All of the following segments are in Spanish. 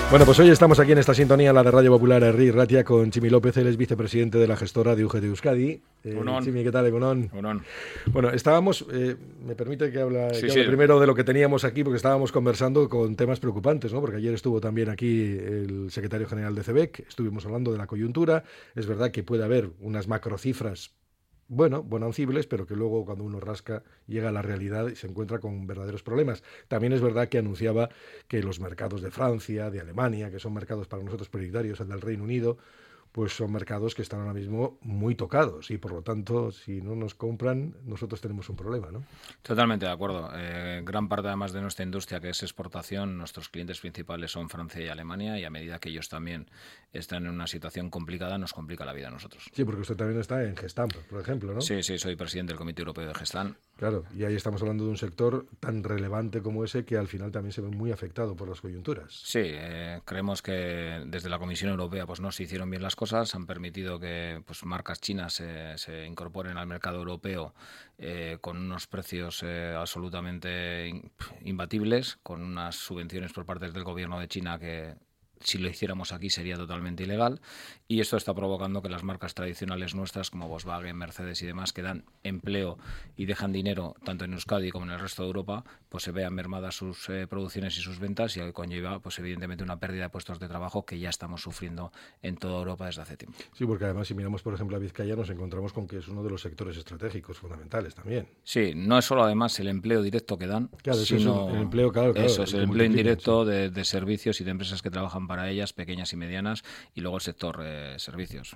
Bueno, pues hoy estamos aquí en esta sintonía, la de Radio Popular Herri Ratia, con Chimi López, él es vicepresidente de la gestora de UGT Euskadi. Chimi, ¿qué tal, Egunon? Bueno, estábamos, me permite que hable primero de lo que teníamos aquí, porque estábamos conversando con temas preocupantes, ¿no? Porque ayer estuvo también aquí el secretario general de CEBEC, estuvimos hablando de la coyuntura. Es verdad que puede haber unas macrocifras, bueno, bonancibles, pero que luego cuando uno rasca llega a la realidad y se encuentra con verdaderos problemas. También es verdad que anunciaba que los mercados de Francia, de Alemania, que son mercados para nosotros prioritarios, el del Reino Unido, pues son mercados que están ahora mismo muy tocados y por lo tanto, si no nos compran, nosotros tenemos un problema, ¿no? Totalmente de acuerdo. Gran parte además de nuestra industria, que es exportación, nuestros clientes principales son Francia y Alemania, y a medida que ellos también están en una situación complicada, nos complica la vida a nosotros. Sí, porque usted también está en Gestamp, por ejemplo, ¿no? Sí, soy presidente del Comité Europeo de Gestamp. Claro, y ahí estamos hablando de un sector tan relevante como ese que al final también se ve muy afectado por las coyunturas. Sí, creemos que desde la Comisión Europea pues no se hicieron bien las cosas, han permitido que pues marcas chinas se incorporen al mercado europeo con unos precios absolutamente imbatibles, con unas subvenciones por parte del gobierno de China que, si lo hiciéramos aquí, sería totalmente ilegal, y esto está provocando que las marcas tradicionales nuestras como Volkswagen, Mercedes y demás, que dan empleo y dejan dinero tanto en Euskadi como en el resto de Europa, pues se vean mermadas sus producciones y sus ventas, y conlleva pues evidentemente una pérdida de puestos de trabajo que ya estamos sufriendo en toda Europa desde hace tiempo. Sí, porque además si miramos por ejemplo a Vizcaya nos encontramos con que es uno de los sectores estratégicos fundamentales también. Sí, no es solo además el empleo directo que dan, claro, sino el empleo, claro, eso es el empleo indirecto, sí, de servicios y de empresas que trabajan para ellas, pequeñas y medianas, y luego el sector servicios.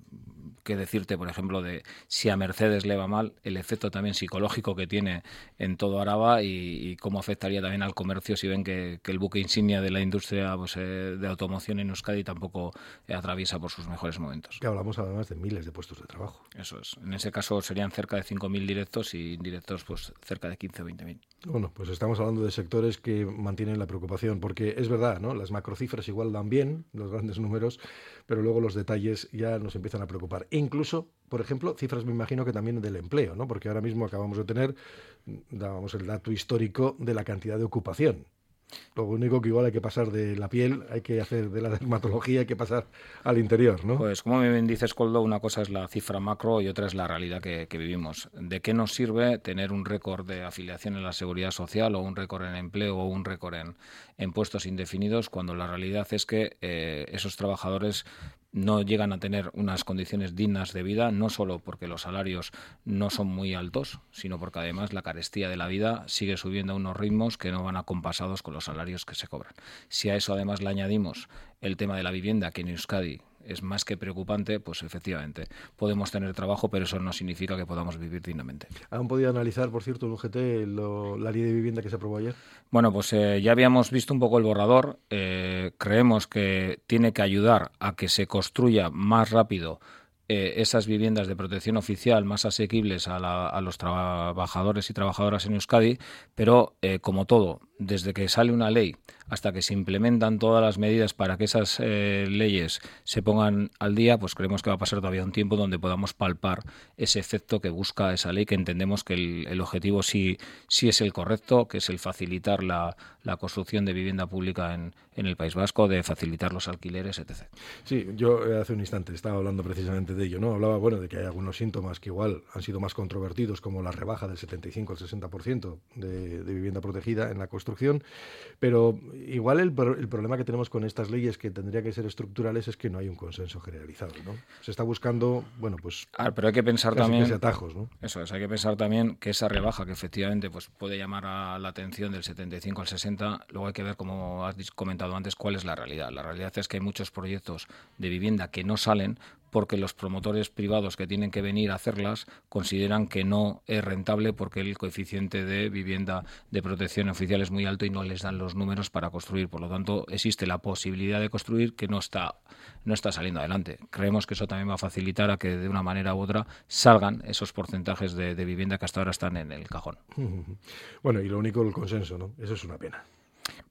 ¿Qué decirte, por ejemplo, de si a Mercedes le va mal, el efecto también psicológico que tiene en todo Araba y cómo afectaría también al comercio si ven que el buque insignia de la industria pues, de automoción en Euskadi tampoco atraviesa por sus mejores momentos? Que hablamos además de miles de puestos de trabajo. Eso es. En ese caso serían cerca de 5.000 directos y indirectos pues cerca de 15 o 20.000. Bueno, pues estamos hablando de sectores que mantienen la preocupación, porque es verdad, ¿no? Las macrocifras igual dan bien, los grandes números, pero luego los detalles ya nos empiezan a preocupar. E incluso, por ejemplo, cifras me imagino que también del empleo, ¿no? Porque ahora mismo acabamos de tener, dábamos el dato histórico de la cantidad de ocupación. Lo único que igual hay que pasar de la piel, hay que hacer de la dermatología, hay que pasar al interior, ¿no? Pues como bien dices, Koldo, una cosa es la cifra macro y otra es la realidad que vivimos. ¿De qué nos sirve tener un récord de afiliación en la seguridad social o un récord en empleo o un récord en puestos indefinidos cuando la realidad es que esos trabajadores no llegan a tener unas condiciones dignas de vida, no solo porque los salarios no son muy altos, sino porque además la carestía de la vida sigue subiendo a unos ritmos que no van acompasados con los salarios que se cobran? Si a eso además le añadimos el tema de la vivienda, que en Euskadi es más que preocupante, pues efectivamente podemos tener trabajo, pero eso no significa que podamos vivir dignamente. ¿Han podido analizar, por cierto, el UGT, la ley de vivienda que se aprobó ayer? Bueno, pues ya habíamos visto un poco el borrador. Creemos que tiene que ayudar a que se construya más rápido esas viviendas de protección oficial más asequibles a los trabajadores y trabajadoras en Euskadi, pero como todo, desde que sale una ley hasta que se implementan todas las medidas para que esas leyes se pongan al día, pues creemos que va a pasar todavía un tiempo donde podamos palpar ese efecto que busca esa ley, que entendemos que el objetivo sí es el correcto, que es el facilitar la construcción de vivienda pública en el País Vasco, de facilitar los alquileres, etc. Sí, yo hace un instante estaba hablando precisamente de ello, ¿no? Hablaba, bueno, de que hay algunos síntomas que igual han sido más controvertidos, como la rebaja del 75 al 60% de vivienda protegida en la construcción, pero igual el problema que tenemos con estas leyes, que tendría que ser estructurales, es que no hay un consenso generalizado, ¿no? Se está buscando, bueno, pues... pero hay que pensar también... atajos, ¿no? Eso es, hay que pensar también que esa rebaja, que efectivamente pues puede llamar a la atención del 75 al 60, luego hay que ver, como has comentado antes, cuál es la realidad. La realidad es que hay muchos proyectos de vivienda que no salen porque los promotores privados que tienen que venir a hacerlas consideran que no es rentable porque el coeficiente de vivienda de protección oficial es muy alto y no les dan los números para construir. Por lo tanto, existe la posibilidad de construir que no está saliendo adelante. Creemos que eso también va a facilitar a que de una manera u otra salgan esos porcentajes de vivienda que hasta ahora están en el cajón. Bueno, y lo único, el consenso, ¿no? Eso es una pena.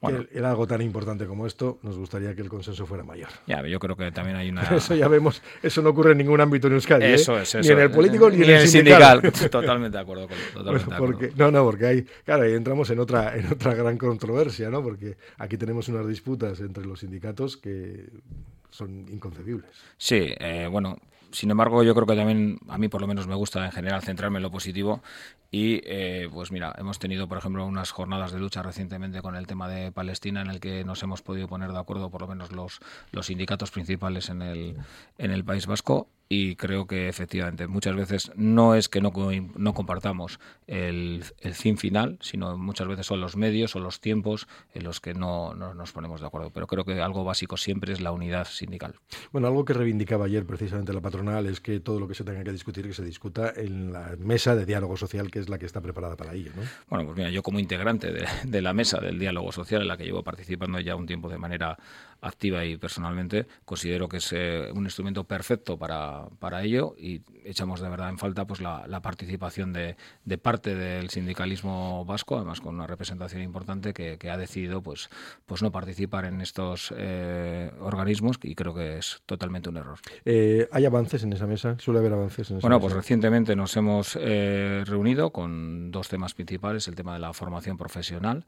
en algo tan importante como esto, nos gustaría que el consenso fuera mayor. Ya, yo creo que también hay una... Eso ya vemos, eso no ocurre en ningún ámbito en Euskadi. Eso es. Ni en el político ni en el sindical. Totalmente de acuerdo con porque ahí entramos en otra gran controversia, ¿no? Porque aquí tenemos unas disputas entre los sindicatos que son inconcebibles. Sí, sin embargo, yo creo que también, a mí por lo menos me gusta en general centrarme en lo positivo y pues mira, hemos tenido por ejemplo unas jornadas de lucha recientemente con el tema de Palestina en el que nos hemos podido poner de acuerdo por lo menos los sindicatos principales en el País Vasco y creo que efectivamente muchas veces no es que no compartamos el fin final, sino muchas veces son los medios o los tiempos en los que no nos ponemos de acuerdo, pero creo que algo básico siempre es la unidad sindical. Bueno, algo que reivindicaba ayer precisamente la patronal es que todo lo que se tenga que discutir, que se discuta en la mesa de diálogo social, que es la que está preparada para ello, ¿no? Bueno, pues mira, yo como integrante de la mesa del diálogo social, en la que llevo participando ya un tiempo de manera activa y personalmente, considero que es un instrumento perfecto para ello y echamos de verdad en falta pues la participación de parte del sindicalismo vasco, además con una representación importante que ha decidido pues no participar en estos organismos y creo que es totalmente un error. ¿Hay avances en esa mesa? ¿Suele haber avances en esa mesa? Bueno, pues recientemente nos hemos reunido con dos temas principales, el tema de la formación profesional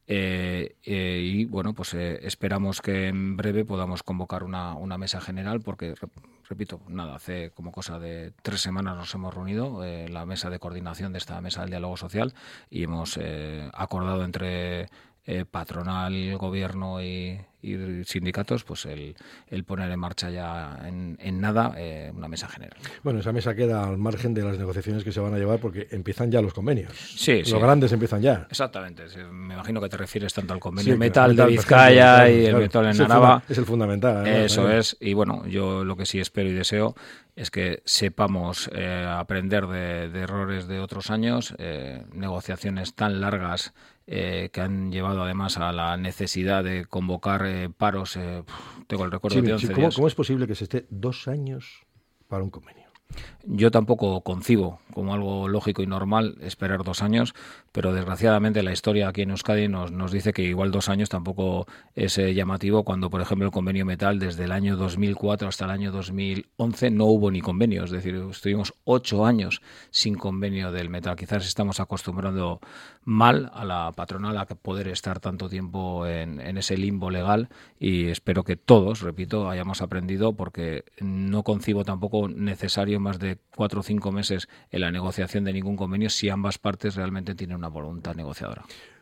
y bueno, pues esperamos que en breve podamos convocar una mesa general porque, repito, hace como cosa de 3 semanas nos hemos reunido la mesa de coordinación de esta mesa del diálogo social y hemos acordado entre patronal, gobierno y sindicatos, pues el poner en marcha ya en nada una mesa general. Bueno, esa mesa queda al margen de las negociaciones que se van a llevar porque empiezan ya los convenios. Sí, los grandes empiezan ya. Exactamente. Me imagino que te refieres tanto al convenio metal de Vizcaya y el metal en Araba. Es el fundamental. Eso es. Y bueno, yo lo que sí espero y deseo es que sepamos aprender de errores de otros años, negociaciones tan largas que han llevado además a la necesidad de convocar paros. Tengo el recuerdo de 11 días. ¿Cómo es posible que se esté 2 años para un convenio? Yo tampoco concibo como algo lógico y normal esperar 2 años, pero desgraciadamente la historia aquí en Euskadi nos dice que igual 2 años tampoco es llamativo cuando, por ejemplo, el convenio metal desde el año 2004 hasta el año 2011 no hubo ni convenio, es decir, estuvimos 8 años sin convenio del metal. Quizás estamos acostumbrando mal a la patronal a poder estar tanto tiempo en ese limbo legal y espero que todos, repito, hayamos aprendido porque no concibo tampoco necesario más de 4 o 5 meses en la negociación de ningún convenio si ambas partes realmente tienen una voluntad negociadora.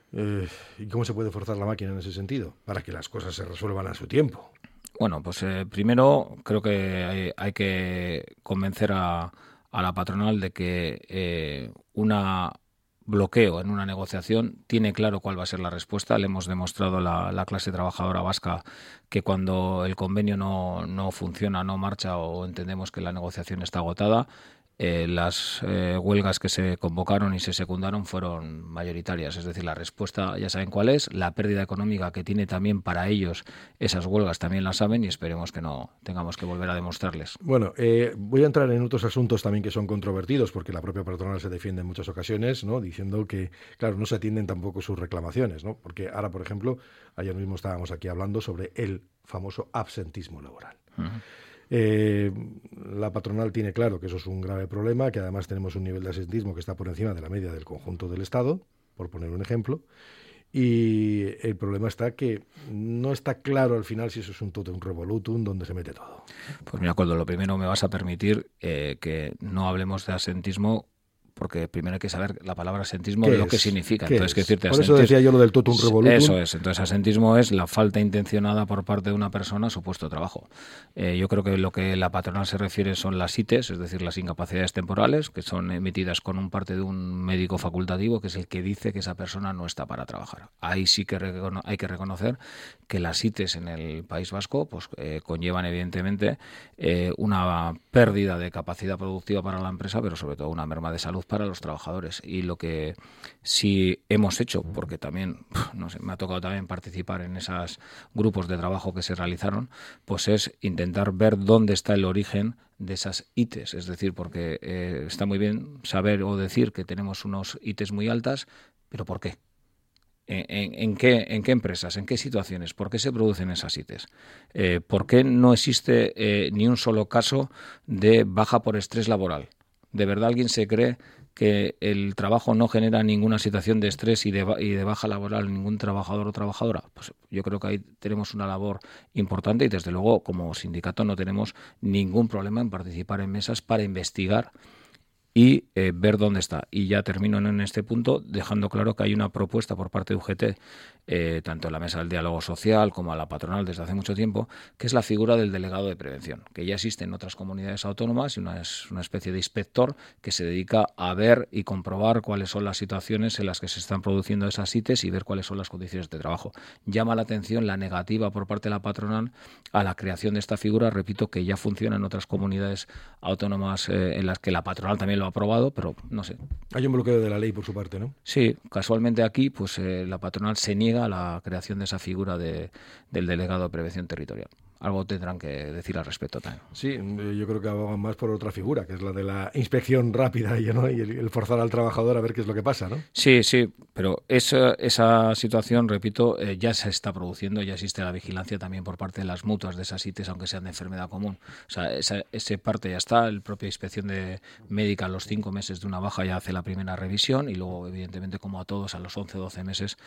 ¿Y cómo se puede forzar la máquina en ese sentido para que las cosas se resuelvan a su tiempo? Bueno, pues primero creo que hay que convencer a la patronal de que una bloqueo en una negociación tiene claro cuál va a ser la respuesta. Le hemos demostrado a la clase trabajadora vasca que cuando el convenio no funciona, no marcha o entendemos que la negociación está agotada, las huelgas que se convocaron y se secundaron fueron mayoritarias. Es decir, la respuesta ya saben cuál es, la pérdida económica que tiene también para ellos esas huelgas también la saben y esperemos que no tengamos que volver a demostrarles. Bueno, voy a entrar en otros asuntos también que son controvertidos porque la propia patronal se defiende en muchas ocasiones, ¿no? Diciendo que, claro, no se atienden tampoco sus reclamaciones, ¿no? Porque ahora, por ejemplo, ayer mismo estábamos aquí hablando sobre el famoso absentismo laboral. Uh-huh. La patronal tiene claro que eso es un grave problema, que además tenemos un nivel de absentismo que está por encima de la media del conjunto del Estado, por poner un ejemplo, y el problema está que no está claro al final si eso es un totum revolutum donde se mete todo. Pues mira, Coldo, lo primero me vas a permitir que no hablemos de absentismo porque primero hay que saber la palabra asentismo lo que significa. Entonces, ¿qué decirte? Por eso decía yo lo del totum revolutum. Eso es. Entonces, asentismo es la falta intencionada por parte de una persona a su puesto de trabajo. Yo creo que lo que la patronal se refiere son las ITES, es decir, las incapacidades temporales, que son emitidas con un parte de un médico facultativo, que es el que dice que esa persona no está para trabajar. Ahí sí que hay que reconocer que las ITES en el País Vasco pues conllevan, evidentemente, una pérdida de capacidad productiva para la empresa, pero sobre todo una merma de salud para los trabajadores. Y lo que sí hemos hecho, porque también, no sé, me ha tocado también participar en esos grupos de trabajo que se realizaron, pues es intentar ver dónde está el origen de esas ITES. Es decir, porque está muy bien saber o decir que tenemos unos ITES muy altas, pero ¿por qué? ¿En qué empresas, en qué situaciones? ¿Por qué se producen esas CITES? ¿Por qué no existe ni un solo caso de baja por estrés laboral? ¿De verdad alguien se cree que el trabajo no genera ninguna situación de estrés y de baja laboral ningún trabajador o trabajadora? Pues yo creo que ahí tenemos una labor importante y desde luego como sindicato no tenemos ningún problema en participar en mesas para investigar y ver dónde está. Y ya termino en este punto dejando claro que hay una propuesta por parte de UGT, tanto en la Mesa del Diálogo Social como a la patronal desde hace mucho tiempo, que es la figura del delegado de prevención, que ya existe en otras comunidades autónomas y es una especie de inspector que se dedica a ver y comprobar cuáles son las situaciones en las que se están produciendo esas CITES y ver cuáles son las condiciones de trabajo. Llama la atención la negativa por parte de la patronal a la creación de esta figura, repito, que ya funciona en otras comunidades autónomas en las que la patronal también lo ha aprobado, pero no sé. Hay un bloqueo de la ley por su parte, ¿no? Sí, casualmente aquí pues la patronal se niega a la creación de esa figura del delegado de prevención territorial. Algo tendrán que decir al respecto también. Sí, yo creo que abogan más por otra figura, que es la de la inspección rápida, ¿no? Y el forzar al trabajador a ver qué es lo que pasa, ¿no? Sí, pero esa situación, repito, ya se está produciendo, ya existe la vigilancia también por parte de las mutuas de esas CITES, aunque sean de enfermedad común. O sea, ese parte ya está, la propia inspección médica a los 5 meses de una baja ya hace la primera revisión y luego, evidentemente, como a todos, a los 11 o 12 meses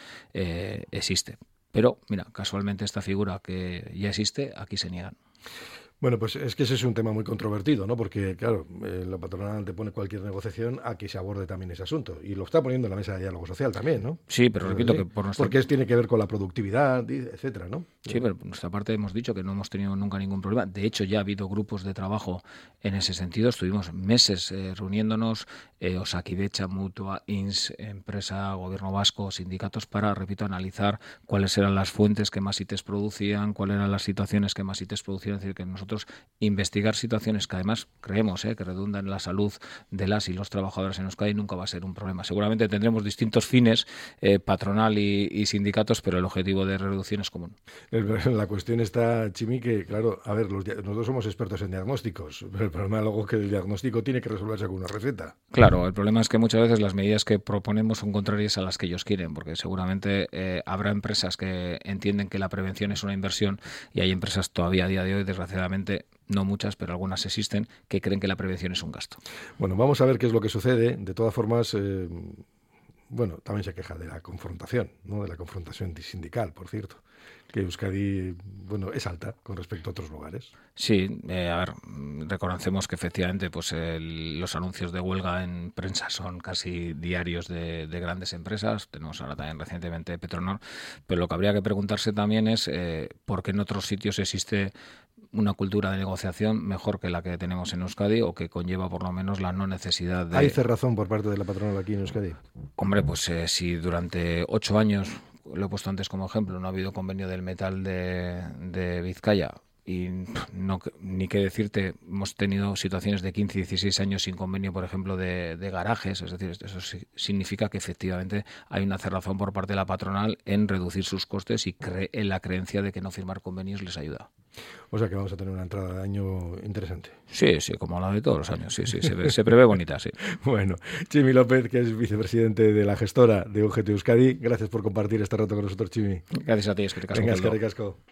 existe. Pero, mira, casualmente esta figura que ya existe, aquí se niegan. Bueno, pues es que ese es un tema muy controvertido, ¿no? Porque, claro, la patronal antepone cualquier negociación a que se aborde también ese asunto. Y lo está poniendo en la mesa de diálogo social también, ¿no? Sí, pero repito que por nuestra... Porque tiene que ver con la productividad, etcétera, ¿no? Sí, pero por nuestra parte hemos dicho que no hemos tenido nunca ningún problema. De hecho, ya ha habido grupos de trabajo en ese sentido. Estuvimos meses reuniéndonos, Osakidecha, Mutua, INS, empresa, gobierno vasco, sindicatos, para, repito, analizar cuáles eran las fuentes que más CITES producían, cuáles eran las situaciones que más CITES producían. Es decir, que nosotros investigar situaciones que además creemos que redundan en la salud de las y los trabajadores en Euskadi nunca va a ser un problema. Seguramente tendremos distintos fines, patronal y sindicatos, pero el objetivo de reducción es común. La cuestión está, Chimi, que claro, a ver, nosotros somos expertos en diagnósticos, pero el problema luego es que el diagnóstico tiene que resolverse con una receta. Claro, el problema es que muchas veces las medidas que proponemos son contrarias a las que ellos quieren, porque seguramente habrá empresas que entienden que la prevención es una inversión y hay empresas todavía a día de hoy, desgraciadamente, no muchas, pero algunas existen, que creen que la prevención es un gasto. Bueno, vamos a ver qué es lo que sucede. De todas formas, también se queja de la confrontación, ¿no? De la confrontación sindical, por cierto, que Euskadi, es alta con respecto a otros lugares. Sí, reconocemos que efectivamente pues los anuncios de huelga en prensa son casi diarios de grandes empresas. Tenemos ahora también recientemente Petronor, pero lo que habría que preguntarse también es por qué en otros sitios existe una cultura de negociación mejor que la que tenemos en Euskadi o que conlleva por lo menos la no necesidad de... ¿Hay cerrazón por parte de la patronal aquí en Euskadi? Hombre, pues si durante 8 años, lo he puesto antes como ejemplo, no ha habido convenio del metal de Vizcaya y ni qué decirte, hemos tenido situaciones de 15 y 16 años sin convenio, por ejemplo, de garajes, es decir, eso significa que efectivamente hay una cerrazón por parte de la patronal en reducir sus costes y en la creencia de que no firmar convenios les ayuda. O sea que vamos a tener una entrada de año interesante. Sí, como la de todos los años, sí, se prevé bonita, sí. Bueno, Chimi López, que es vicepresidente de la gestora de UGT Euskadi, gracias por compartir este rato con nosotros, Chimi. Gracias a ti, es que te casco. Venga, es que ricasco.